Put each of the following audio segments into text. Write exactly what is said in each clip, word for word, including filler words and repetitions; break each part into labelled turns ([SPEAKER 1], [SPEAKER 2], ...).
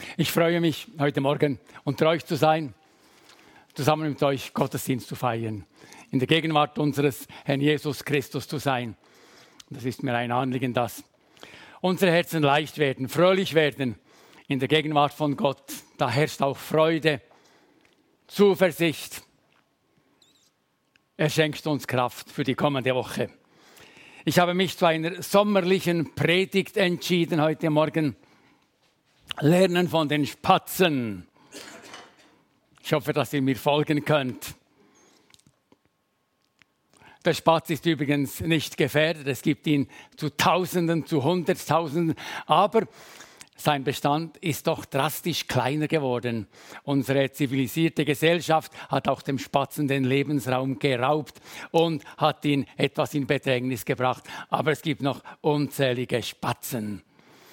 [SPEAKER 1] Ich freue mich, heute Morgen unter euch zu sein, zusammen mit euch Gottesdienst zu feiern, in der Gegenwart unseres Herrn Jesus Christus zu sein. Das ist mir ein Anliegen, dass unsere Herzen leicht werden, fröhlich werden in der Gegenwart von Gott. Da herrscht auch Freude, Zuversicht. Er schenkt uns Kraft für die kommende Woche. Ich habe mich zu einer sommerlichen Predigt entschieden heute Morgen. Lernen von den Spatzen. Ich hoffe, dass ihr mir folgen könnt. Der Spatz ist übrigens nicht gefährdet. Es gibt ihn zu Tausenden, zu Hunderttausenden. Aber sein Bestand ist doch drastisch kleiner geworden. Unsere zivilisierte Gesellschaft hat auch dem Spatzen den Lebensraum geraubt und hat ihn etwas in Bedrängnis gebracht. Aber es gibt noch unzählige Spatzen.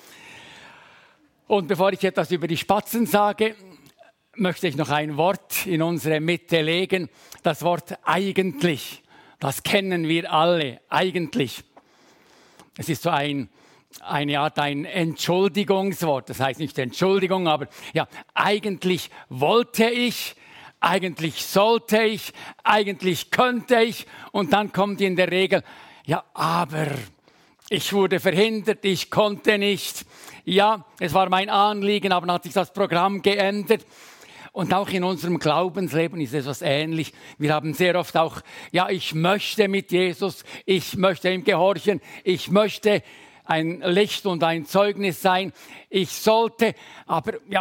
[SPEAKER 1] Und bevor ich etwas über die Spatzen sage, möchte ich noch ein Wort in unsere Mitte legen. Das Wort eigentlich, das kennen wir alle, eigentlich. Es ist so ein, eine Art ein Entschuldigungswort. Das heißt nicht Entschuldigung, aber ja, eigentlich wollte ich, eigentlich sollte ich, eigentlich könnte ich. Und dann kommt in der Regel, ja, aber ich wurde verhindert, ich konnte nicht. Ja, es war mein Anliegen, aber dann hat sich das Programm geändert. Und auch in unserem Glaubensleben ist es etwas ähnlich. Wir haben sehr oft auch, ja, ich möchte mit Jesus, ich möchte ihm gehorchen, ich möchte ein Licht und ein Zeugnis sein, ich sollte, aber ja,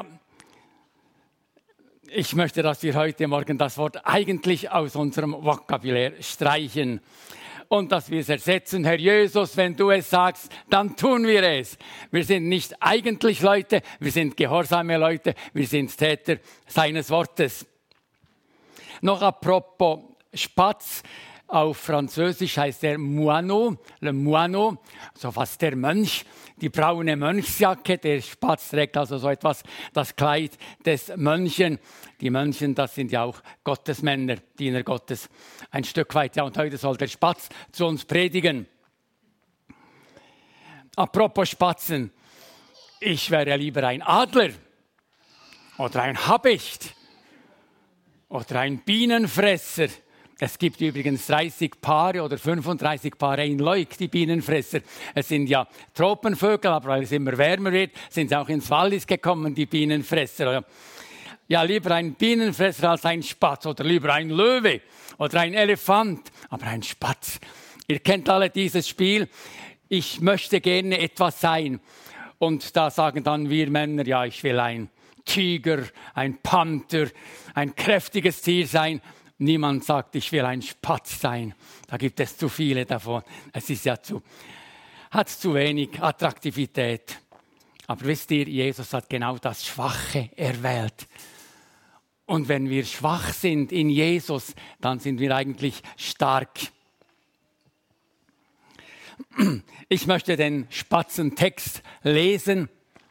[SPEAKER 1] ich möchte, dass wir heute Morgen das Wort eigentlich aus unserem Vokabular streichen. Und dass wir es ersetzen, Herr Jesus, wenn du es sagst, dann tun wir es. Wir sind nicht eigentlich Leute, wir sind gehorsame Leute, wir sind Täter seines Wortes. Noch apropos Spatz, auf Französisch heißt er Moineau, le Moineau, so fast der Mönch, die braune Mönchsjacke, der Spatz trägt also so etwas, das Kleid des Mönchen. Die Mönchen, das sind ja auch Gottesmänner, Diener Gottes, ein Stück weit. Ja, und heute soll der Spatz zu uns predigen. Apropos Spatzen, ich wäre lieber ein Adler oder ein Habicht oder ein Bienenfresser. Es gibt übrigens dreißig Paare oder fünfunddreißig Paare in Leuk, die Bienenfresser. Es sind ja Tropenvögel, aber weil es immer wärmer wird, sind sie auch ins Wallis gekommen, die Bienenfresser. Ja, lieber ein Bienenfresser als ein Spatz oder lieber ein Löwe oder ein Elefant, aber ein Spatz. Ihr kennt alle dieses Spiel. Ich möchte gerne etwas sein. Und da sagen dann wir Männer, ja, ich will ein Tiger, ein Panther, ein kräftiges Tier sein. Niemand sagt, ich will ein Spatz sein. Da gibt es zu viele davon. Es ist ja zu, hat zu wenig Attraktivität. Aber wisst ihr, Jesus hat genau das Schwache erwählt. Und wenn wir schwach sind in Jesus, dann sind wir eigentlich stark. Ich möchte den Spatzentext lesen.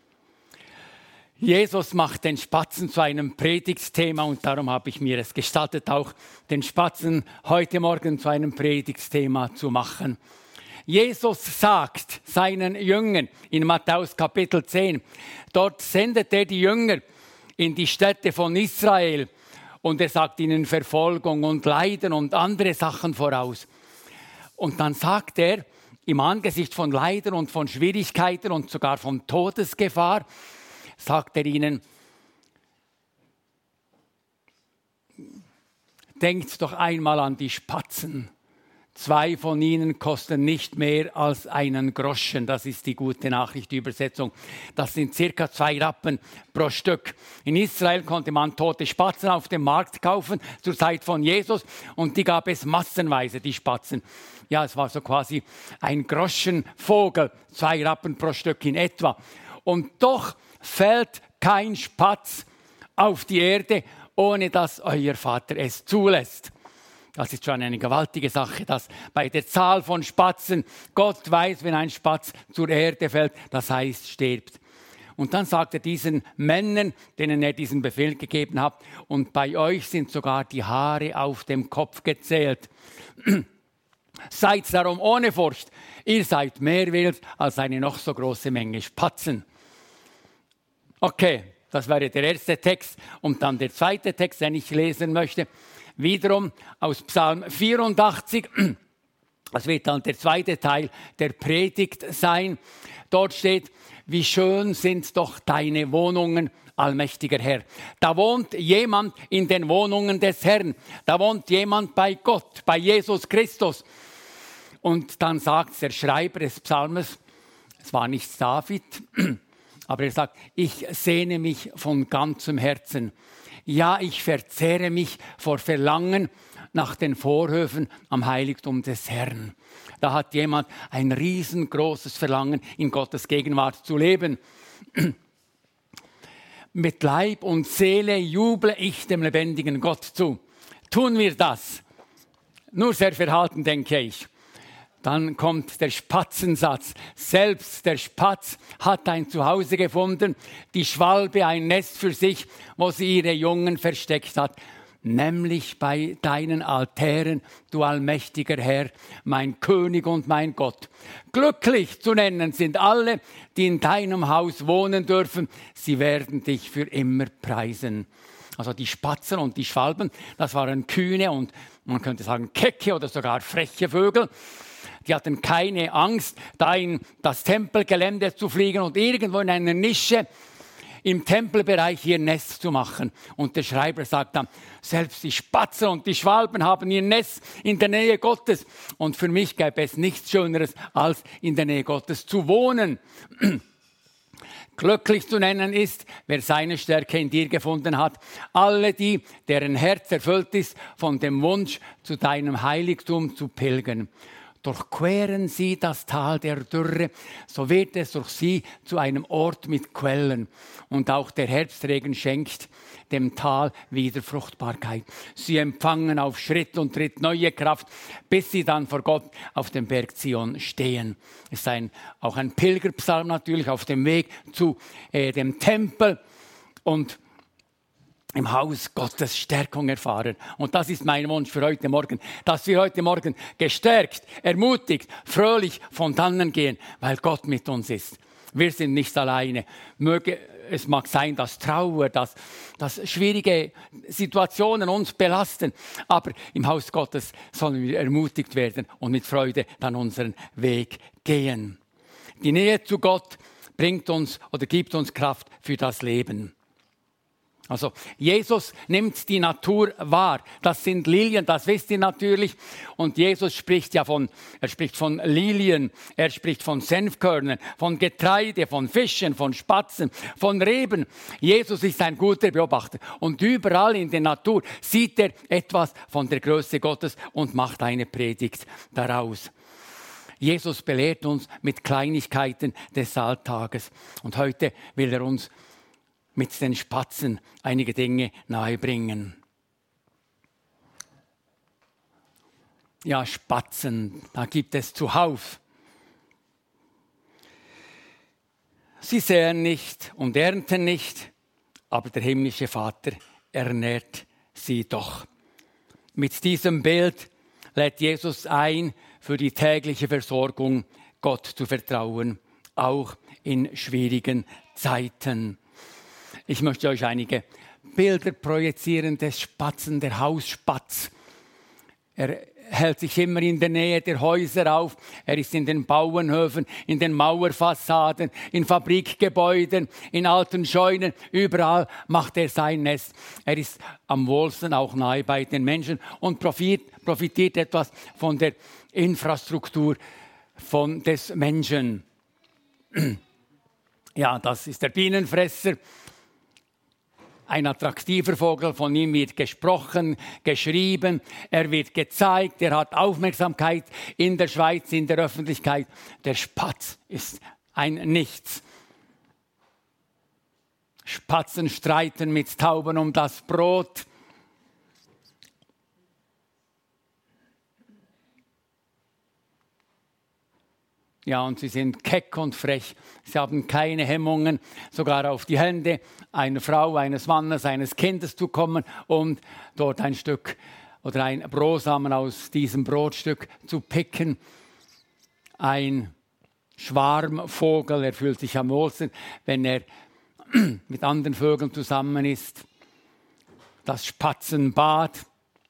[SPEAKER 1] Jesus macht den Spatzen zu einem Predigtsthema und darum habe ich mir es gestattet, auch den Spatzen heute Morgen zu einem Predigtsthema zu machen. Jesus sagt seinen Jüngern in Matthäus Kapitel zehn, dort sendet er die Jünger in die Städte von Israel und er sagt ihnen Verfolgung und Leiden und andere Sachen voraus. Und dann sagt er, im Angesicht von Leiden und von Schwierigkeiten und sogar von Todesgefahr, sagt er ihnen, denkt doch einmal an die Spatzen. Zwei von ihnen kosten nicht mehr als einen Groschen. Das ist die gute Nachricht-Übersetzung. Das sind circa zwei Rappen pro Stück. In Israel konnte man tote Spatzen auf dem Markt kaufen, zur Zeit von Jesus. Und die gab es massenweise, die Spatzen. Ja, es war so quasi ein Groschenvogel, zwei Rappen pro Stück in etwa. Und doch fällt kein Spatz auf die Erde, ohne dass euer Vater es zulässt. Das ist schon eine gewaltige Sache, dass bei der Zahl von Spatzen Gott weiß, wenn ein Spatz zur Erde fällt, das heißt stirbt. Und dann sagt er diesen Männern, denen er diesen Befehl gegeben hat, und bei euch sind sogar die Haare auf dem Kopf gezählt. Seid darum ohne Furcht, ihr seid mehr wert als eine noch so große Menge Spatzen. Okay, Das wäre der erste Text. Und dann der zweite Text, den ich lesen möchte, wiederum aus Psalm vierundachtzig. Das wird dann der zweite Teil der Predigt sein. Dort steht: Wie schön sind doch deine Wohnungen, allmächtiger Herr. Da wohnt jemand in den Wohnungen des Herrn. Da wohnt jemand bei Gott, bei Jesus Christus. Und dann sagt der Schreiber des Psalmes, es war nicht David, aber er sagt: Ich sehne mich von ganzem Herzen. Ja, ich verzehre mich vor Verlangen nach den Vorhöfen am Heiligtum des Herrn. Da hat jemand ein riesengroßes Verlangen, in Gottes Gegenwart zu leben. Mit Leib und Seele juble ich dem lebendigen Gott zu. Tun wir das? Nur sehr verhalten, denke ich. Dann kommt der Spatzensatz. Selbst der Spatz hat ein Zuhause gefunden, die Schwalbe ein Nest für sich, wo sie ihre Jungen versteckt hat. Nämlich bei deinen Altären, du allmächtiger Herr, mein König und mein Gott. Glücklich zu nennen sind alle, die in deinem Haus wohnen dürfen. Sie werden dich für immer preisen. Also die Spatzen und die Schwalben, das waren kühne und man könnte sagen kecke oder sogar freche Vögel. Die hatten keine Angst, da in das Tempelgelände zu fliegen und irgendwo in einer Nische im Tempelbereich ihr Nest zu machen. Und der Schreiber sagt dann, selbst die Spatzen und die Schwalben haben ihr Nest in der Nähe Gottes. Und für mich gäbe es nichts Schöneres, als in der Nähe Gottes zu wohnen. Glücklich zu nennen ist, wer seine Stärke in dir gefunden hat. Alle die, deren Herz erfüllt ist von dem Wunsch, zu deinem Heiligtum zu pilgern. Durchqueren sie das Tal der Dürre, so wird es durch sie zu einem Ort mit Quellen. Und auch der Herbstregen schenkt dem Tal wieder Fruchtbarkeit. Sie empfangen auf Schritt und Tritt neue Kraft, bis sie dann vor Gott auf dem Berg Zion stehen. Es ist ein, auch ein Pilgerpsalm natürlich auf dem Weg zu äh, dem Tempel und im Haus Gottes Stärkung erfahren. Und das ist mein Wunsch für heute Morgen, dass wir heute Morgen gestärkt, ermutigt, fröhlich von dannen gehen, weil Gott mit uns ist. Wir sind nicht alleine. Möge, es mag sein, dass Trauer, dass, dass schwierige Situationen uns belasten, aber im Haus Gottes sollen wir ermutigt werden und mit Freude dann unseren Weg gehen. Die Nähe zu Gott bringt uns oder gibt uns Kraft für das Leben. Also Jesus nimmt die Natur wahr. Das sind Lilien, das wisst ihr natürlich. Und Jesus spricht ja von, er spricht von Lilien, er spricht von Senfkörnern, von Getreide, von Fischen, von Spatzen, von Reben. Jesus ist ein guter Beobachter. Und überall in der Natur sieht er etwas von der Größe Gottes und macht eine Predigt daraus. Jesus belehrt uns mit Kleinigkeiten des Alltages. Und heute will er uns mit den Spatzen einige Dinge nahebringen. Ja, Spatzen, da gibt es zuhauf. Sie säen nicht und ernten nicht, aber der himmlische Vater ernährt sie doch. Mit diesem Bild lädt Jesus ein, für die tägliche Versorgung Gott zu vertrauen, auch in schwierigen Zeiten. Ich möchte euch einige Bilder projizieren des Spatzen, der Hausspatz. Er hält sich immer in der Nähe der Häuser auf. Er ist in den Bauernhöfen, in den Mauerfassaden, in Fabrikgebäuden, in alten Scheunen. Überall macht er sein Nest. Er ist am wohlsten auch nahe bei den Menschen und profitiert, profitiert etwas von der Infrastruktur von des Menschen. Ja, das ist der Bienenfresser. Ein attraktiver Vogel, von ihm wird gesprochen, geschrieben, er wird gezeigt, er hat Aufmerksamkeit in der Schweiz, in der Öffentlichkeit. Der Spatz ist ein Nichts. Spatzen streiten mit Tauben um das Brot. Ja, und sie sind keck und frech. Sie haben keine Hemmungen, sogar auf die Hände einer Frau, eines Mannes, eines Kindes zu kommen und dort ein Stück oder ein Brosamen aus diesem Brotstück zu picken. Ein Schwarmvogel, er fühlt sich am wohlsten, wenn er mit anderen Vögeln zusammen ist. Das Spatzenbad.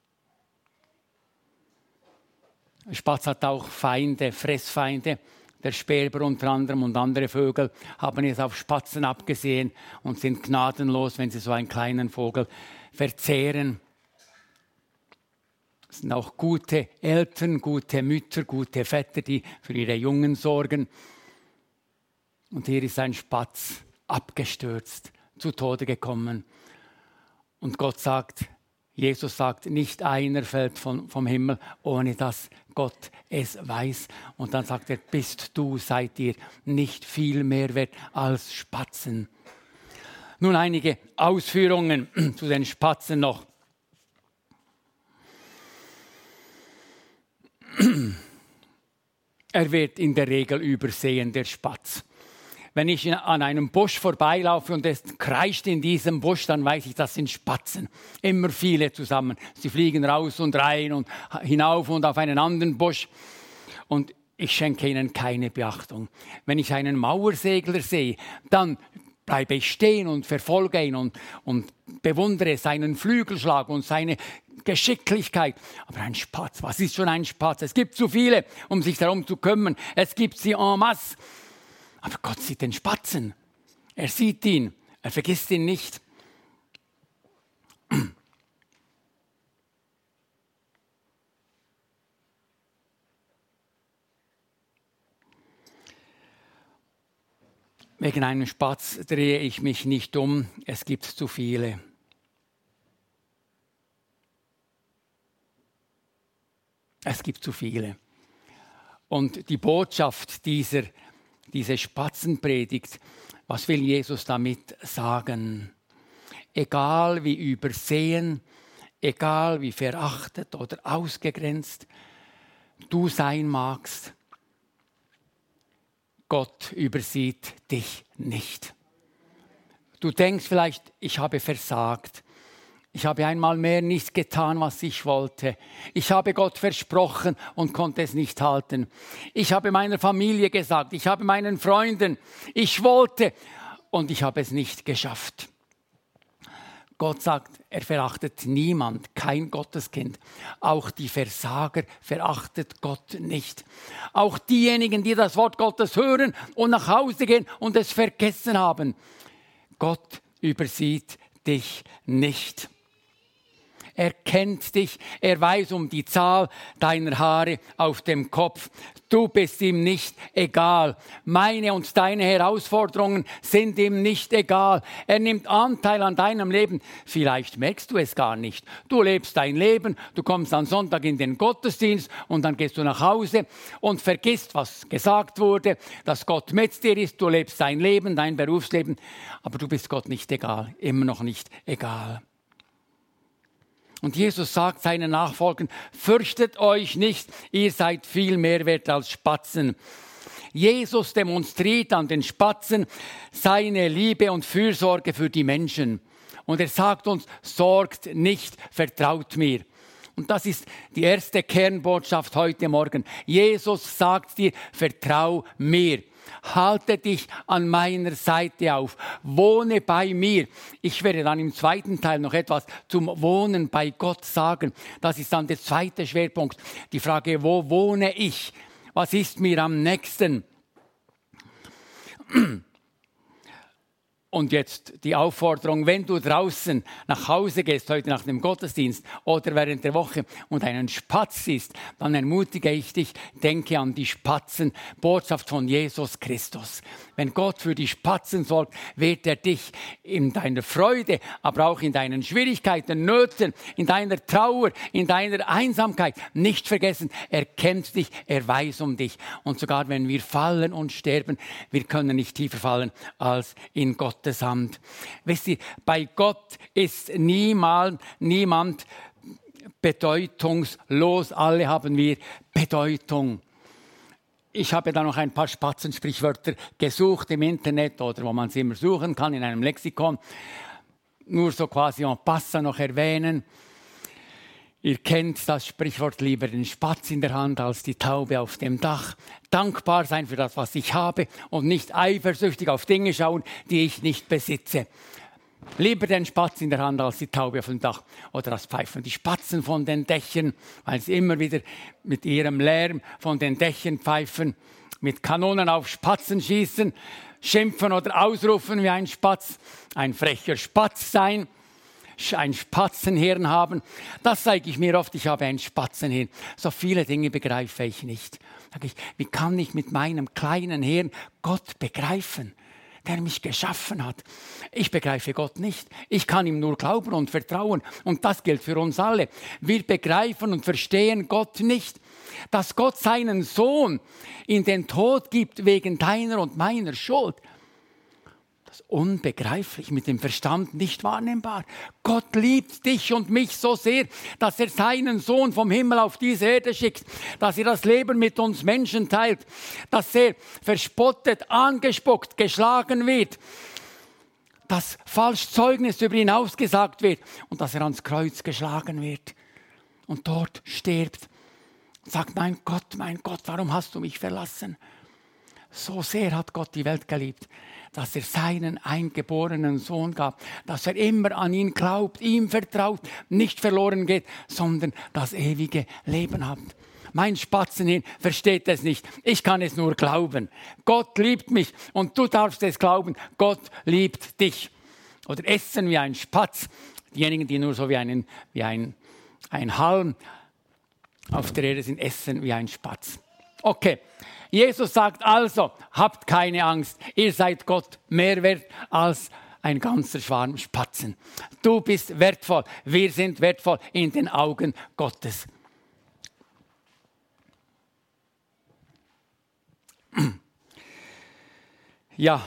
[SPEAKER 1] Der Spatz hat auch Feinde, Fressfeinde. Der Sperber unter anderem und andere Vögel haben jetzt auf Spatzen abgesehen und sind gnadenlos, wenn sie so einen kleinen Vogel verzehren. Es sind auch gute Eltern, gute Mütter, gute Väter, die für ihre Jungen sorgen. Und hier ist ein Spatz abgestürzt, zu Tode gekommen. Und Gott sagt, Jesus sagt, nicht einer fällt von, vom Himmel, ohne dass Gott es weiß. Und dann sagt er, bist du, seid ihr nicht viel mehr wert als Spatzen. Nun einige Ausführungen zu den Spatzen noch. Er wird in der Regel übersehen, der Spatz. Wenn ich an einem Busch vorbeilaufe und es kreischt in diesem Busch, dann weiß ich, das sind Spatzen. Immer viele zusammen. Sie fliegen raus und rein und hinauf und auf einen anderen Busch. Und ich schenke ihnen keine Beachtung. Wenn ich einen Mauersegler sehe, dann bleibe ich stehen und verfolge ihn und, und bewundere seinen Flügelschlag und seine Geschicklichkeit. Aber ein Spatz, was ist schon ein Spatz? Es gibt zu viele, um sich darum zu kümmern. Es gibt sie en masse. Aber Gott sieht den Spatzen. Er sieht ihn. Er vergisst ihn nicht. Wegen einem Spatz drehe ich mich nicht um. Es gibt zu viele. Es gibt zu viele. Und die Botschaft dieser Diese Spatzenpredigt, was will Jesus damit sagen? Egal wie übersehen, egal wie verachtet oder ausgegrenzt du sein magst, Gott übersieht dich nicht. Du denkst vielleicht, ich habe versagt. Ich habe einmal mehr nicht getan, was ich wollte. Ich habe Gott versprochen und konnte es nicht halten. Ich habe meiner Familie gesagt, ich habe meinen Freunden, ich wollte und ich habe es nicht geschafft. Gott sagt, er verachtet niemand, kein Gotteskind. Auch die Versager verachtet Gott nicht. Auch diejenigen, die das Wort Gottes hören und nach Hause gehen und es vergessen haben. Gott übersieht dich nicht. Er kennt dich, er weiß um die Zahl deiner Haare auf dem Kopf. Du bist ihm nicht egal. Meine und deine Herausforderungen sind ihm nicht egal. Er nimmt Anteil an deinem Leben. Vielleicht merkst du es gar nicht. Du lebst dein Leben, du kommst am Sonntag in den Gottesdienst und dann gehst du nach Hause und vergisst, was gesagt wurde, dass Gott mit dir ist. Du lebst dein Leben, dein Berufsleben, aber du bist Gott nicht egal, immer noch nicht egal. Und Jesus sagt seinen Nachfolgern, fürchtet euch nicht, ihr seid viel mehr wert als Spatzen. Jesus demonstriert an den Spatzen seine Liebe und Fürsorge für die Menschen. Und er sagt uns, sorgt nicht, vertraut mir. Und das ist die erste Kernbotschaft heute Morgen. Jesus sagt dir, vertrau mir. Halte dich an meiner Seite auf. Wohne bei mir. Ich werde dann im zweiten Teil noch etwas zum Wohnen bei Gott sagen. Das ist dann der zweite Schwerpunkt. Die Frage, wo wohne ich? Was ist mir am nächsten? Und jetzt die Aufforderung, wenn du draußen nach Hause gehst, heute nach dem Gottesdienst oder während der Woche und einen Spatz siehst, dann ermutige ich dich, denke an die Spatzen, Botschaft von Jesus Christus. Wenn Gott für die Spatzen sorgt, wird er dich in deiner Freude, aber auch in deinen Schwierigkeiten, Nöten, in deiner Trauer, in deiner Einsamkeit nicht vergessen. Er kennt dich, er weiß um dich. Und sogar wenn wir fallen und sterben, wir können nicht tiefer fallen als in Gottes Hand. Wisst ihr, bei Gott ist niemals, niemand bedeutungslos. Alle haben wir Bedeutung. Ich habe da noch ein paar Spatzensprichwörter gesucht im Internet oder wo man sie immer suchen kann, in einem Lexikon. Nur so quasi en passant noch erwähnen. Ihr kennt das Sprichwort, lieber den Spatz in der Hand als die Taube auf dem Dach. Dankbar sein für das, was ich habe und nicht eifersüchtig auf Dinge schauen, die ich nicht besitze. Lieber den Spatz in der Hand als die Taube auf dem Dach. Oder das Pfeifen die Spatzen von den Dächern, weil sie immer wieder mit ihrem Lärm von den Dächern pfeifen, mit Kanonen auf Spatzen schießen, schimpfen oder ausrufen wie ein Spatz, ein frecher Spatz sein, ein Spatzenhirn haben. Das zeige ich mir oft, ich habe ein Spatzenhirn. So viele Dinge begreife ich nicht. Sag ich, wie kann ich mit meinem kleinen Hirn Gott begreifen, der mich geschaffen hat? Ich begreife Gott nicht. Ich kann ihm nur glauben und vertrauen. Und das gilt für uns alle. Wir begreifen und verstehen Gott nicht. Dass Gott seinen Sohn in den Tod gibt wegen deiner und meiner Schuld. Das ist unbegreiflich, mit dem Verstand nicht wahrnehmbar. Gott liebt dich und mich so sehr, dass er seinen Sohn vom Himmel auf diese Erde schickt, dass er das Leben mit uns Menschen teilt, dass er verspottet, angespuckt, geschlagen wird, dass falsch Zeugnis über ihn ausgesagt wird und dass er ans Kreuz geschlagen wird und dort stirbt. Und sagt, mein Gott, mein Gott, warum hast du mich verlassen? So sehr hat Gott die Welt geliebt, dass er seinen eingeborenen Sohn gab, dass er immer an ihn glaubt, ihm vertraut, nicht verloren geht, sondern das ewige Leben hat. Mein Spatzenhirn versteht es nicht. Ich kann es nur glauben. Gott liebt mich und du darfst es glauben. Gott liebt dich. Oder essen wie ein Spatz. Diejenigen, die nur so wie, einen, wie ein, ein Halm auf der Erde sind, essen wie ein Spatz. Okay. Jesus sagt also, habt keine Angst, ihr seid Gott mehr wert als ein ganzer Schwarm Spatzen. Du bist wertvoll, wir sind wertvoll in den Augen Gottes. Ja.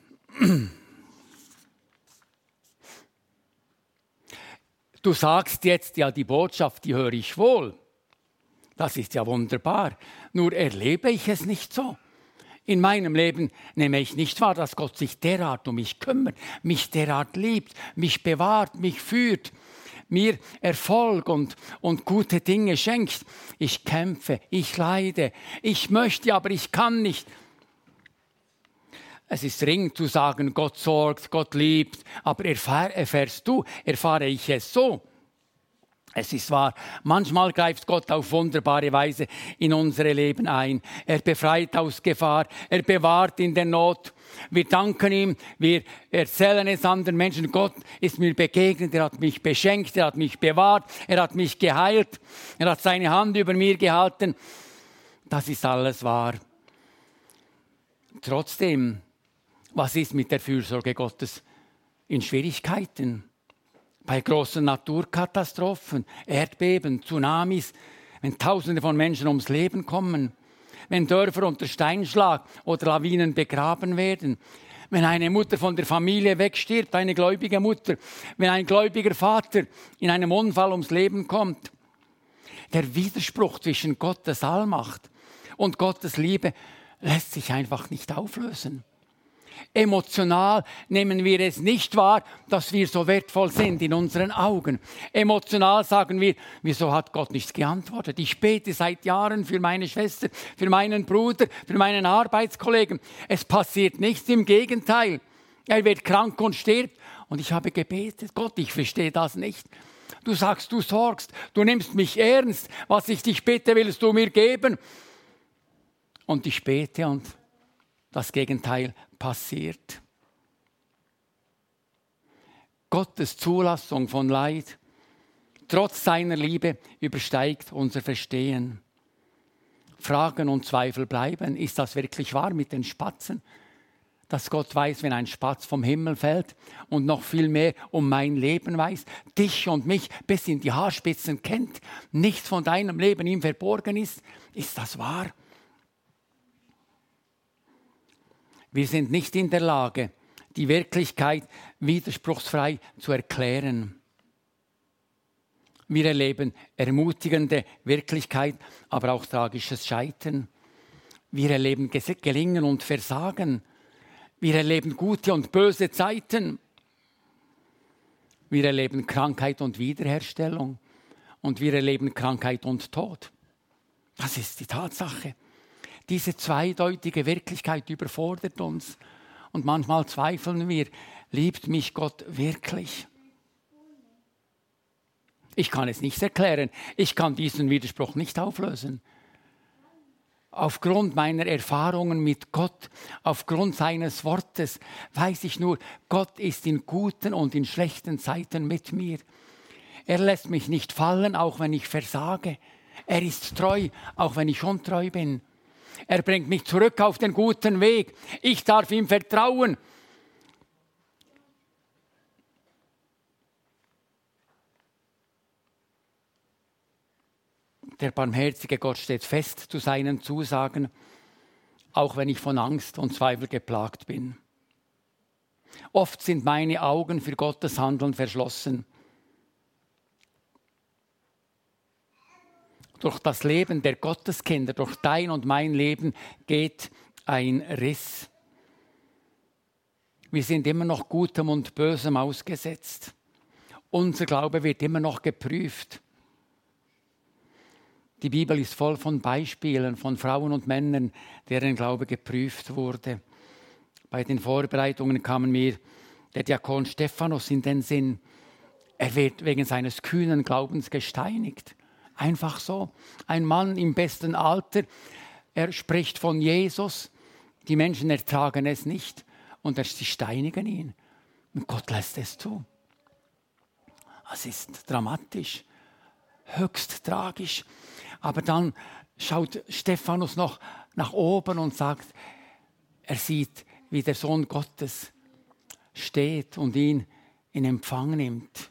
[SPEAKER 1] Du sagst jetzt, ja, die Botschaft, die höre ich wohl. Das ist ja wunderbar. Nur erlebe ich es nicht so. In meinem Leben nehme ich nicht wahr, dass Gott sich derart um mich kümmert, mich derart liebt, mich bewahrt, mich führt, mir Erfolg und, und gute Dinge schenkt. Ich kämpfe, ich leide, ich möchte, aber ich kann nicht. Es ist dringend zu sagen, Gott sorgt, Gott liebt, aber erfahr, erfährst du, erfahre ich es so. Es ist wahr, manchmal greift Gott auf wunderbare Weise in unsere Leben ein. Er befreit aus Gefahr, er bewahrt in der Not. Wir danken ihm, wir erzählen es anderen Menschen. Gott ist mir begegnet, er hat mich beschenkt, er hat mich bewahrt, er hat mich geheilt, er hat seine Hand über mir gehalten. Das ist alles wahr. Trotzdem, was ist mit der Fürsorge Gottes in Schwierigkeiten? Bei großen Naturkatastrophen, Erdbeben, Tsunamis, wenn Tausende von Menschen ums Leben kommen, wenn Dörfer unter Steinschlag oder Lawinen begraben werden, wenn eine Mutter von der Familie wegstirbt, eine gläubige Mutter, wenn ein gläubiger Vater in einem Unfall ums Leben kommt. Der Widerspruch zwischen Gottes Allmacht und Gottes Liebe lässt sich einfach nicht auflösen. Emotional nehmen wir es nicht wahr, dass wir so wertvoll sind in unseren Augen. Emotional sagen wir, wieso hat Gott nicht geantwortet? Ich bete seit Jahren für meine Schwester, für meinen Bruder, für meinen Arbeitskollegen. Es passiert nichts, im Gegenteil. Er wird krank und stirbt. Und ich habe gebetet, Gott, ich verstehe das nicht. Du sagst, du sorgst, du nimmst mich ernst. Was ich dich bitte, willst du mir geben? Und ich bete und das Gegenteil passiert. Gottes Zulassung von Leid, trotz seiner Liebe, übersteigt unser Verstehen. Fragen und Zweifel bleiben. Ist das wirklich wahr mit den Spatzen? Dass Gott weiß, wenn ein Spatz vom Himmel fällt und noch viel mehr um mein Leben weiß, dich und mich bis in die Haarspitzen kennt, nichts von deinem Leben ihm verborgen ist. Ist das wahr? Wir sind nicht in der Lage, die Wirklichkeit widerspruchsfrei zu erklären. Wir erleben ermutigende Wirklichkeit, aber auch tragisches Scheitern. Wir erleben Gelingen und Versagen. Wir erleben gute und böse Zeiten. Wir erleben Krankheit und Wiederherstellung. und wir erleben Krankheit und Tod. Das ist die Tatsache. Diese zweideutige Wirklichkeit überfordert uns. Und manchmal zweifeln wir, liebt mich Gott wirklich? Ich kann es nicht erklären. Ich kann diesen Widerspruch nicht auflösen. Aufgrund meiner Erfahrungen mit Gott, aufgrund seines Wortes, weiß ich nur, Gott ist in guten und in schlechten Zeiten mit mir. Er lässt mich nicht fallen, auch wenn ich versage. Er ist treu, auch wenn ich untreu bin. Er bringt mich zurück auf den guten Weg. Ich darf ihm vertrauen. Der barmherzige Gott steht fest zu seinen Zusagen, auch wenn ich von Angst und Zweifel geplagt bin. Oft sind meine Augen für Gottes Handeln verschlossen. Durch das Leben der Gotteskinder, durch dein und mein Leben geht ein Riss. Wir sind immer noch Gutem und Bösem ausgesetzt. Unser Glaube wird immer noch geprüft. Die Bibel ist voll von Beispielen von Frauen und Männern, deren Glaube geprüft wurde. Bei den Vorbereitungen kam mir der Diakon Stephanus in den Sinn. Er wird wegen seines kühnen Glaubens gesteinigt. Einfach so. Ein Mann im besten Alter, er spricht von Jesus. Die Menschen ertragen es nicht und sie steinigen ihn. Und Gott lässt es zu. Das ist dramatisch, höchst tragisch. Aber dann schaut Stephanus noch nach oben und sagt, er sieht, wie der Sohn Gottes steht und ihn in Empfang nimmt.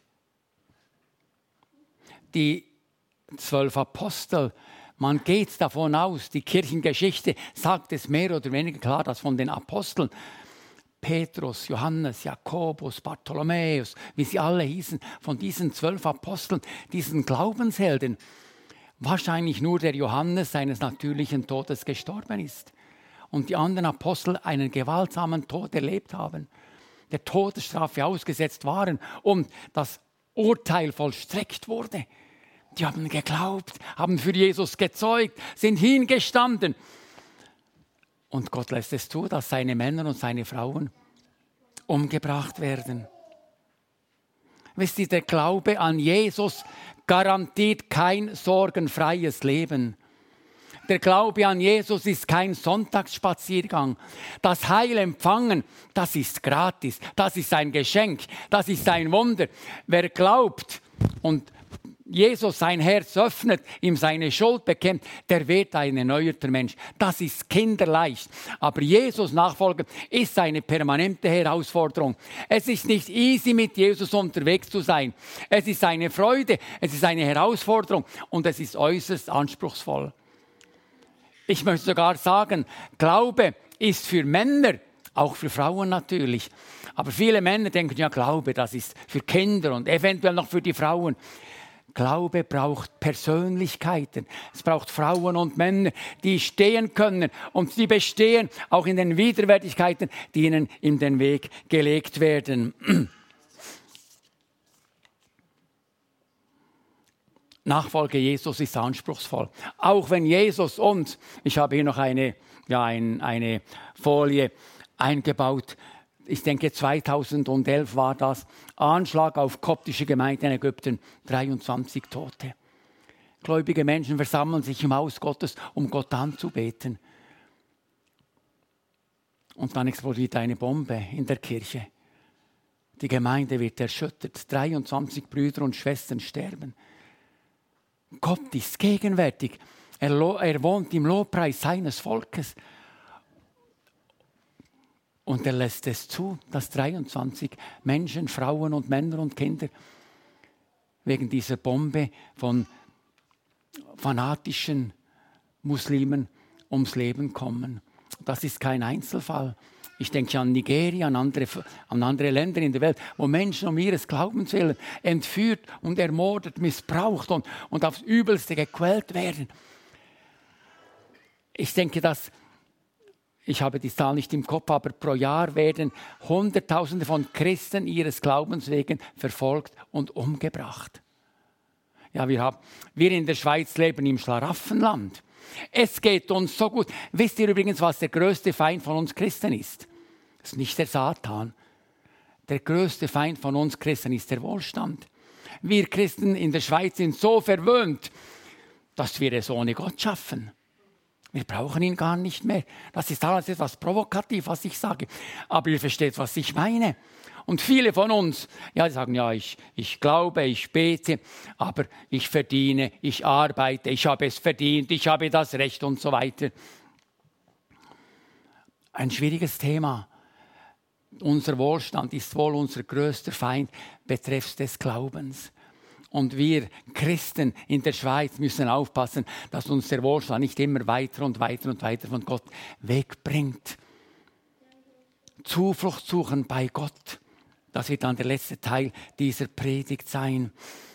[SPEAKER 1] Die zwölf Apostel, man geht davon aus, die Kirchengeschichte sagt es mehr oder weniger klar, dass von den Aposteln Petrus, Johannes, Jakobus, Bartholomäus, wie sie alle hießen, von diesen zwölf Aposteln, diesen Glaubenshelden, wahrscheinlich nur der Johannes seines natürlichen Todes gestorben ist und die anderen Apostel einen gewaltsamen Tod erlebt haben, der Todesstrafe ausgesetzt waren und das Urteil vollstreckt wurde. Die haben geglaubt, haben für Jesus gezeugt, sind hingestanden. Und Gott lässt es zu, dass seine Männer und seine Frauen umgebracht werden. Wisst ihr, der Glaube an Jesus garantiert kein sorgenfreies Leben. Der Glaube an Jesus ist kein Sonntagsspaziergang. Das Heil empfangen, das ist gratis, das ist ein Geschenk, das ist ein Wunder. Wer glaubt und Jesus sein Herz öffnet, ihm seine Schuld bekennt, der wird ein erneuerter Mensch. Das ist kinderleicht. Aber Jesus nachfolgen ist eine permanente Herausforderung. Es ist nicht easy, mit Jesus unterwegs zu sein. Es ist eine Freude, es ist eine Herausforderung und es ist äußerst anspruchsvoll. Ich möchte sogar sagen, Glaube ist für Männer, auch für Frauen natürlich. Aber viele Männer denken, ja, Glaube, das ist für Kinder und eventuell noch für die Frauen. Glaube braucht Persönlichkeiten. Es braucht Frauen und Männer, die stehen können und die bestehen, auch in den Widerwärtigkeiten, die ihnen in den Weg gelegt werden. Nachfolge Jesus ist anspruchsvoll. Auch wenn Jesus uns, ich habe hier noch eine, ja, ein, eine Folie eingebaut, ich denke zweitausendelf war das, Anschlag auf koptische Gemeinde in Ägypten, dreiundzwanzig Tote. Gläubige Menschen versammeln sich im Haus Gottes, um Gott anzubeten. Und dann explodiert eine Bombe in der Kirche. Die Gemeinde wird erschüttert, dreiundzwanzig Brüder und Schwestern sterben. Gott ist gegenwärtig, er, er wohnt im Lobpreis seines Volkes. Und er lässt es zu, dass dreiundzwanzig Menschen, Frauen und Männer und Kinder wegen dieser Bombe von fanatischen Muslimen ums Leben kommen. Das ist kein Einzelfall. Ich denke an Nigeria, an andere, an andere Länder in der Welt, wo Menschen um ihres Glaubens willen entführt und ermordet, missbraucht und, und aufs Übelste gequält werden. Ich denke, dass Ich habe die Zahl nicht im Kopf, aber pro Jahr werden Hunderttausende von Christen ihres Glaubens wegen verfolgt und umgebracht. Ja, wir, haben, wir in der Schweiz leben im Schlaraffenland. Es geht uns so gut. Wisst ihr übrigens, was der größte Feind von uns Christen ist? Das ist nicht der Satan. Der größte Feind von uns Christen ist der Wohlstand. Wir Christen in der Schweiz sind so verwöhnt, dass wir es ohne Gott schaffen. Wir brauchen ihn gar nicht mehr. Das ist alles etwas provokativ, was ich sage. Aber ihr versteht, was ich meine. Und viele von uns, ja, die sagen, ja, ich, ich glaube, ich bete, aber ich verdiene, ich arbeite, ich habe es verdient, ich habe das Recht und so weiter. Ein schwieriges Thema. Unser Wohlstand ist wohl unser größter Feind betreffs des Glaubens. Und wir Christen in der Schweiz müssen aufpassen, dass uns der Wohlstand nicht immer weiter und weiter und weiter von Gott wegbringt. Zuflucht suchen bei Gott. Das wird dann der letzte Teil dieser Predigt sein.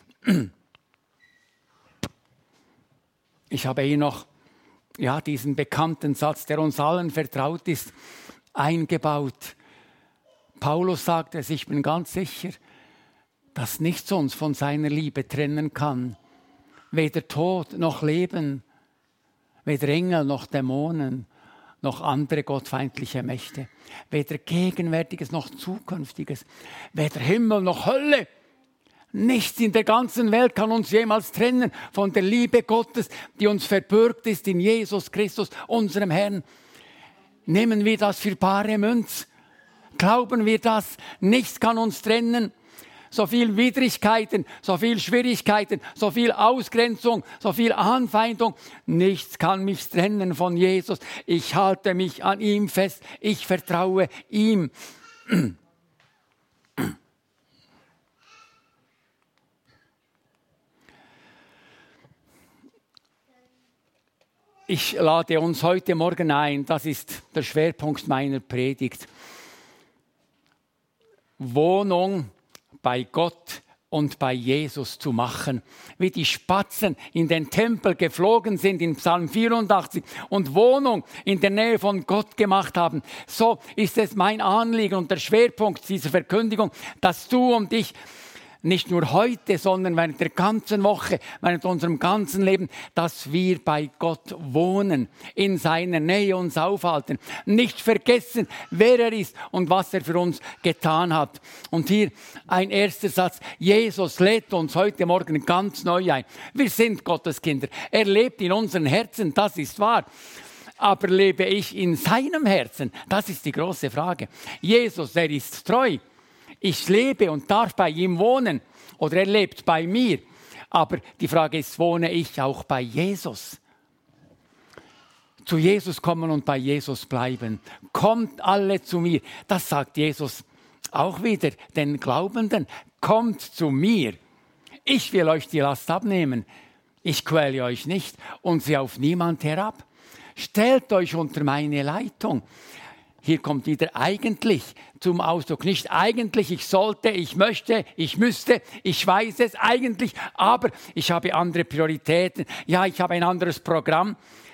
[SPEAKER 1] Ich habe hier noch ja, diesen bekannten Satz, der uns allen vertraut ist, eingebaut. Paulus sagt es, ich bin ganz sicher, dass nichts uns von seiner Liebe trennen kann. Weder Tod noch Leben, weder Engel noch Dämonen, noch andere gottfeindliche Mächte. Weder Gegenwärtiges noch Zukünftiges, weder Himmel noch Hölle. Nichts in der ganzen Welt kann uns jemals trennen von der Liebe Gottes, die uns verbürgt ist in Jesus Christus, unserem Herrn. Nehmen wir das für bare Münz. Glauben wir das? Nichts kann uns trennen. So viel Widrigkeiten, so viel Schwierigkeiten, so viel Ausgrenzung, so viel Anfeindung. Nichts kann mich trennen von Jesus. Ich halte mich an ihm fest. Ich vertraue ihm. Ich lade uns heute Morgen ein, das ist der Schwerpunkt meiner Predigt. Wohnung bei Gott und bei Jesus zu machen. Wie die Spatzen in den Tempel geflogen sind in Psalm vierundachtzig und Wohnung in der Nähe von Gott gemacht haben. So ist es mein Anliegen und der Schwerpunkt dieser Verkündigung, dass du und ich nicht nur heute, sondern während der ganzen Woche, während unserem ganzen Leben, dass wir bei Gott wohnen, in seiner Nähe uns aufhalten, nicht vergessen, wer er ist und was er für uns getan hat. Und hier ein erster Satz. Jesus lädt uns heute Morgen ganz neu ein. Wir sind Gottes Kinder. Er lebt in unseren Herzen, das ist wahr. Aber lebe ich in seinem Herzen? Das ist die große Frage. Jesus, er ist treu. Ich lebe und darf bei ihm wohnen oder er lebt bei mir. Aber die Frage ist, wohne ich auch bei Jesus? Zu Jesus kommen und bei Jesus bleiben. Kommt alle zu mir. Das sagt Jesus auch wieder den Glaubenden. Kommt zu mir. Ich will euch die Last abnehmen. Ich quäle euch nicht und sie auf niemand herab. Stellt euch unter meine Leitung. Hier kommt wieder eigentlich zum Ausdruck. Nicht eigentlich, ich sollte, ich möchte, ich müsste, ich weiß es eigentlich, aber ich habe andere Prioritäten. Ja, ich habe ein anderes Programm.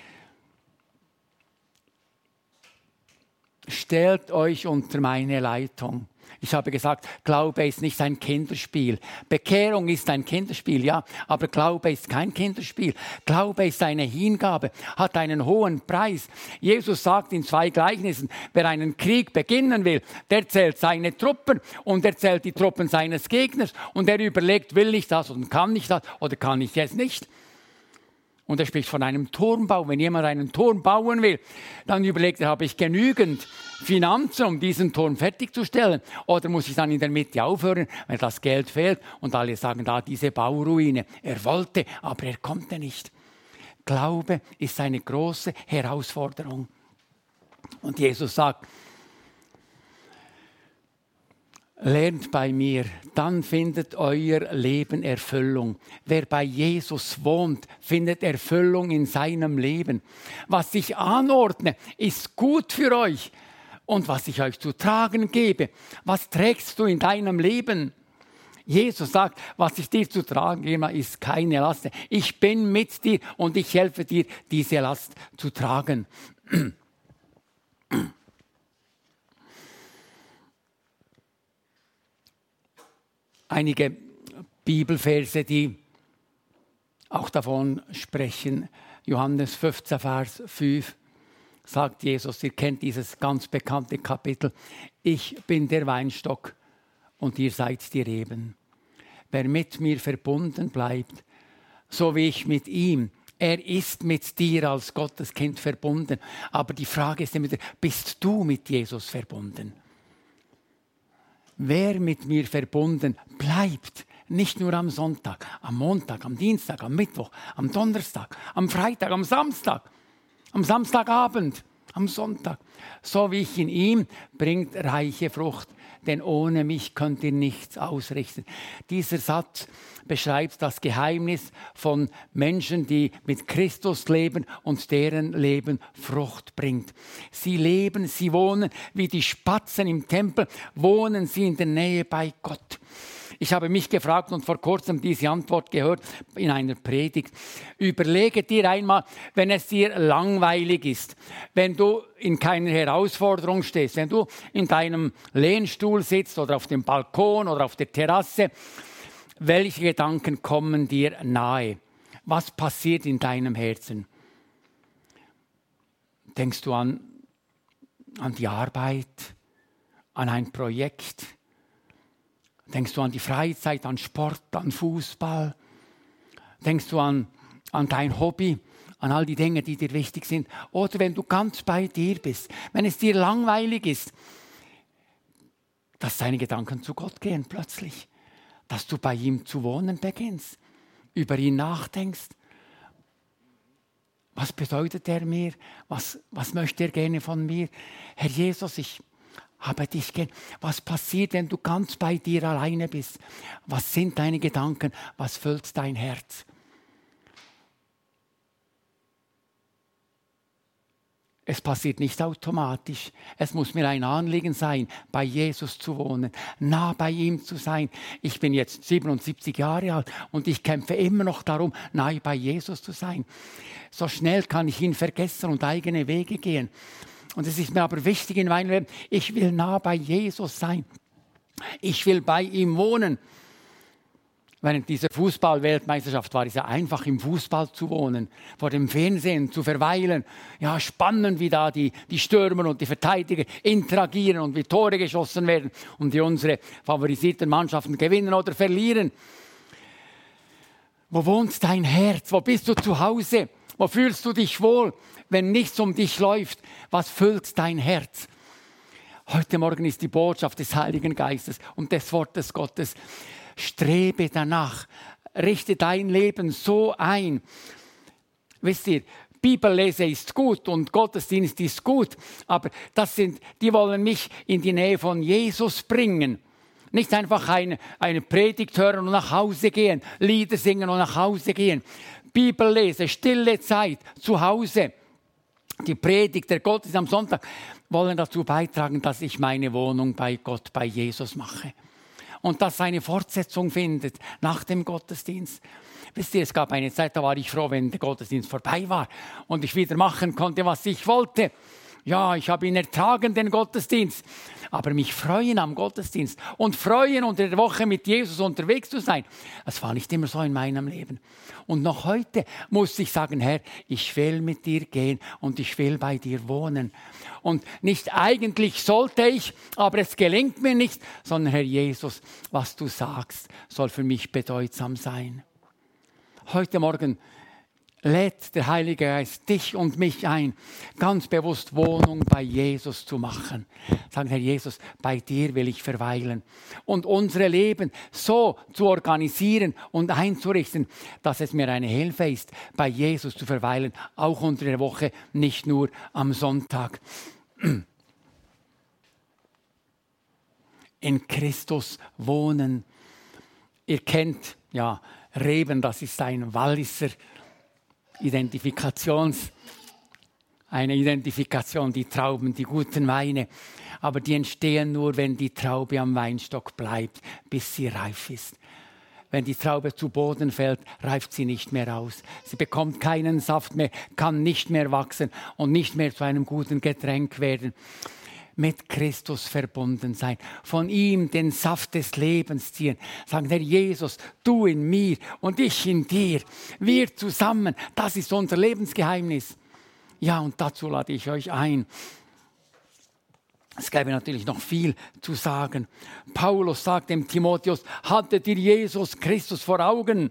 [SPEAKER 1] Stellt euch unter meine Leitung. Ich habe gesagt, Glaube ist nicht ein Kinderspiel. Bekehrung ist ein Kinderspiel, ja, aber Glaube ist kein Kinderspiel. Glaube ist eine Hingabe, hat einen hohen Preis. Jesus sagt in zwei Gleichnissen, wer einen Krieg beginnen will, der zählt seine Truppen und er zählt die Truppen seines Gegners und er überlegt, will ich das und kann ich das oder kann ich es nicht. Und er spricht von einem Turmbau. Wenn jemand einen Turm bauen will, dann überlegt er, habe ich genügend Finanzen, um diesen Turm fertigzustellen? Oder muss ich dann in der Mitte aufhören, weil das Geld fehlt? Und alle sagen, da diese Bauruine. Er wollte, aber er konnte nicht. Glaube ist eine große Herausforderung. Und Jesus sagt, lernt bei mir, dann findet euer Leben Erfüllung. Wer bei Jesus wohnt, findet Erfüllung in seinem Leben. Was ich anordne, ist gut für euch. Und was ich euch zu tragen gebe, was trägst du in deinem Leben? Jesus sagt, was ich dir zu tragen gebe, ist keine Last. Ich bin mit dir und ich helfe dir, diese Last zu tragen. Einige Bibelverse, die auch davon sprechen. Johannes fünfzehn, Vers fünf sagt Jesus, ihr kennt dieses ganz bekannte Kapitel, ich bin der Weinstock und ihr seid die Reben. Wer mit mir verbunden bleibt, so wie ich mit ihm, er ist mit dir als Gotteskind verbunden. Aber die Frage ist immer, bist du mit Jesus verbunden? Wer mit mir verbunden bleibt, nicht nur am Sonntag, am Montag, am Dienstag, am Mittwoch, am Donnerstag, am Freitag, am Samstag, am Samstagabend, am Sonntag. So wie ich in ihm, bringt reiche Frucht, denn ohne mich könnt ihr nichts ausrichten. Dieser Satz beschreibt das Geheimnis von Menschen, die mit Christus leben und deren Leben Frucht bringt. Sie leben, sie wohnen wie die Spatzen im Tempel, wohnen sie in der Nähe bei Gott. Ich habe mich gefragt und vor kurzem diese Antwort gehört in einer Predigt. Überlege dir einmal, wenn es dir langweilig ist, wenn du in keiner Herausforderung stehst, wenn du in deinem Lehnstuhl sitzt oder auf dem Balkon oder auf der Terrasse, welche Gedanken kommen dir nahe? Was passiert in deinem Herzen? Denkst du an, an die Arbeit, an ein Projekt? Denkst du an die Freizeit, an Sport, an Fußball? Denkst du an, an dein Hobby, an all die Dinge, die dir wichtig sind? Oder wenn du ganz bei dir bist, wenn es dir langweilig ist, dass deine Gedanken zu Gott gehen plötzlich, dass du bei ihm zu wohnen beginnst, über ihn nachdenkst. Was bedeutet er mir? Was, was möchte er gerne von mir? Herr Jesus, ich habe dich gern. Was passiert, wenn du ganz bei dir alleine bist? Was sind deine Gedanken? Was füllt dein Herz? Es passiert nicht automatisch. Es muss mir ein Anliegen sein, bei Jesus zu wohnen, nah bei ihm zu sein. Ich bin jetzt siebenundsiebzig Jahre alt und ich kämpfe immer noch darum, nahe bei Jesus zu sein. So schnell kann ich ihn vergessen und eigene Wege gehen. Und es ist mir aber wichtig in meinem Leben, ich will nah bei Jesus sein. Ich will bei ihm wohnen. Während dieser Fußball-Weltmeisterschaft war es ja einfach, im Fußball zu wohnen, vor dem Fernsehen zu verweilen. Ja, spannend, wie da die, die Stürmer und die Verteidiger interagieren und wie Tore geschossen werden und wie unsere favorisierten Mannschaften gewinnen oder verlieren. Wo wohnt dein Herz? Wo bist du zu Hause? Wo fühlst du dich wohl, wenn nichts um dich läuft? Was füllt dein Herz? Heute Morgen ist die Botschaft des Heiligen Geistes und des Wortes Gottes. Strebe danach, richte dein Leben so ein. Wisst ihr, Bibellese ist gut und Gottesdienst ist gut, aber das sind, die wollen mich in die Nähe von Jesus bringen. Nicht einfach eine, eine Predigt hören und nach Hause gehen, Lieder singen und nach Hause gehen. Bibellese, stille Zeit, zu Hause. Die Predigt, der Gottesdienst am Sonntag wollen dazu beitragen, dass ich meine Wohnung bei Gott, bei Jesus mache. Und dass eine Fortsetzung findet nach dem Gottesdienst. Wisst ihr, es gab eine Zeit, da war ich froh, wenn der Gottesdienst vorbei war und ich wieder machen konnte, was ich wollte. Ja, ich habe ihn ertragen, den Gottesdienst. Aber mich freuen am Gottesdienst und freuen, unter der Woche mit Jesus unterwegs zu sein, das war nicht immer so in meinem Leben. Und noch heute muss ich sagen, Herr, ich will mit dir gehen und ich will bei dir wohnen. Und nicht eigentlich sollte ich, aber es gelingt mir nicht, sondern Herr Jesus, was du sagst, soll für mich bedeutsam sein. Heute Morgen lädt der Heilige Geist dich und mich ein, ganz bewusst Wohnung bei Jesus zu machen. Sagen, Herr Jesus, bei dir will ich verweilen. Und unsere Leben so zu organisieren und einzurichten, dass es mir eine Hilfe ist, bei Jesus zu verweilen, auch unter der Woche, nicht nur am Sonntag. In Christus wohnen. Ihr kennt, ja, Reben, das ist ein Walliser Identifikations, eine Identifikation, die Trauben, die guten Weine. Aber die entstehen nur, wenn die Traube am Weinstock bleibt, bis sie reif ist. Wenn die Traube zu Boden fällt, reift sie nicht mehr aus. Sie bekommt keinen Saft mehr, kann nicht mehr wachsen und nicht mehr zu einem guten Getränk werden. mit Christus verbunden sein, von ihm den Saft des Lebens ziehen. Sagen, Herr Jesus, du in mir und ich in dir. Wir zusammen, das ist unser Lebensgeheimnis. Ja, und dazu lade ich euch ein. Es gäbe natürlich noch viel zu sagen. Paulus sagt dem Timotheus, haltet dir Jesus Christus vor Augen.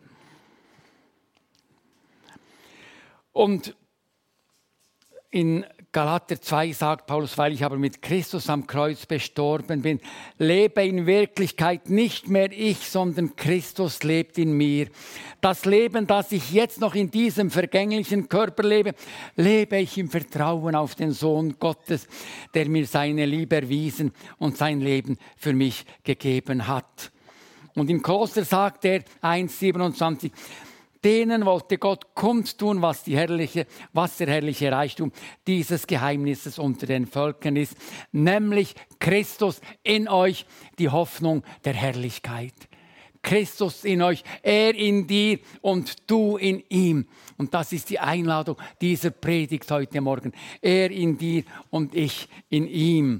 [SPEAKER 1] Und in Galater zwei sagt Paulus, weil ich aber mit Christus am Kreuz gestorben bin, lebe in Wirklichkeit nicht mehr ich, sondern Christus lebt in mir. Das Leben, das ich jetzt noch in diesem vergänglichen Körper lebe, lebe ich im Vertrauen auf den Sohn Gottes, der mir seine Liebe erwiesen und sein Leben für mich gegeben hat. Und in Kolosser sagt er eins siebenundzwanzig, denen wollte Gott kundtun, was, die herrliche, was der herrliche Reichtum dieses Geheimnisses unter den Völkern ist, nämlich Christus in euch, die Hoffnung der Herrlichkeit. Christus in euch, er in dir und du in ihm. Und das ist die Einladung dieser Predigt heute Morgen. Er in dir und ich in ihm.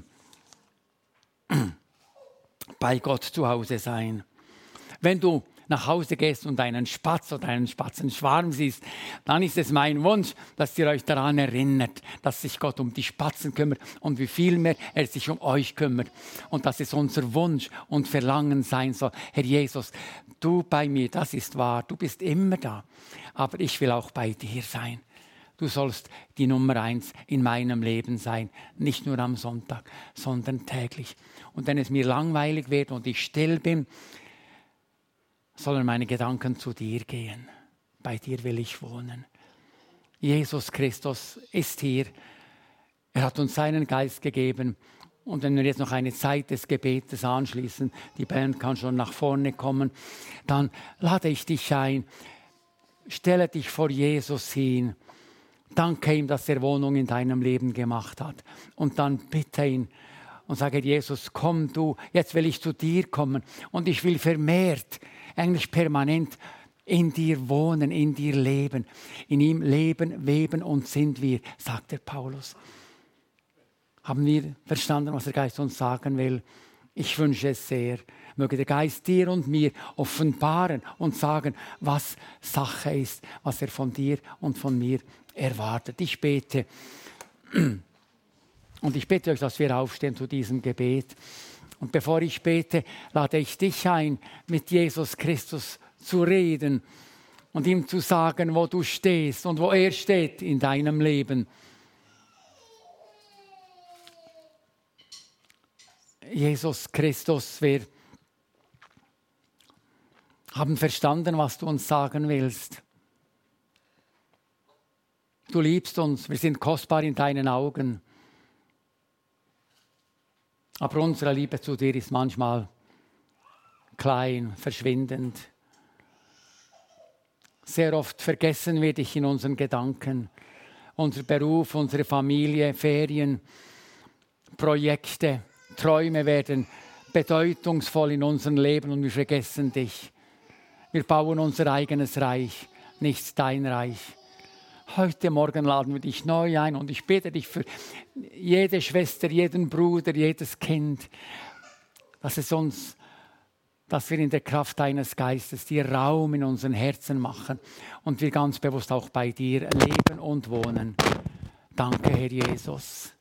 [SPEAKER 1] Bei Gott zu Hause sein. Wenn du nach Hause gehst und einen Spatz oder einen Spatzenschwarm siehst, dann ist es mein Wunsch, dass ihr euch daran erinnert, dass sich Gott um die Spatzen kümmert und wie viel mehr er sich um euch kümmert. Und dass es unser Wunsch und Verlangen sein soll. Herr Jesus, du bei mir, das ist wahr, du bist immer da. Aber ich will auch bei dir sein. Du sollst die Nummer eins in meinem Leben sein, nicht nur am Sonntag, sondern täglich. Und wenn es mir langweilig wird und ich still bin, sollen meine Gedanken zu dir gehen. Bei dir will ich wohnen. Jesus Christus ist hier. Er hat uns seinen Geist gegeben. Und wenn wir jetzt noch eine Zeit des Gebetes anschließen, die Band kann schon nach vorne kommen, dann lade ich dich ein. Stelle dich vor Jesus hin. Danke ihm, dass er Wohnung in deinem Leben gemacht hat. Und dann bitte ihn und sage, Jesus, komm du, jetzt will ich zu dir kommen. Und ich will vermehrt, eigentlich permanent in dir wohnen, in dir leben. In ihm leben, weben und sind wir, sagt der Paulus. Haben wir verstanden, was der Geist uns sagen will? Ich wünsche es sehr. Möge der Geist dir und mir offenbaren und sagen, was Sache ist, was er von dir und von mir erwartet. Ich bete. Und ich bitte euch, dass wir aufstehen zu diesem Gebet. Und bevor ich bete, lade ich dich ein, mit Jesus Christus zu reden und ihm zu sagen, wo du stehst und wo er steht in deinem Leben. Jesus Christus, wir haben verstanden, was du uns sagen willst. Du liebst uns, wir sind kostbar in deinen Augen. Aber unsere Liebe zu dir ist manchmal klein, verschwindend. Sehr oft vergessen wir dich in unseren Gedanken. Unser Beruf, unsere Familie, Ferien, Projekte, Träume werden bedeutungsvoll in unserem Leben und wir vergessen dich. Wir bauen unser eigenes Reich, nicht dein Reich. Heute Morgen laden wir dich neu ein und ich bete dich für jede Schwester, jeden Bruder, jedes Kind, dass es uns, dass wir in der Kraft deines Geistes dir Raum in unseren Herzen machen und wir ganz bewusst auch bei dir leben und wohnen. Danke, Herr Jesus.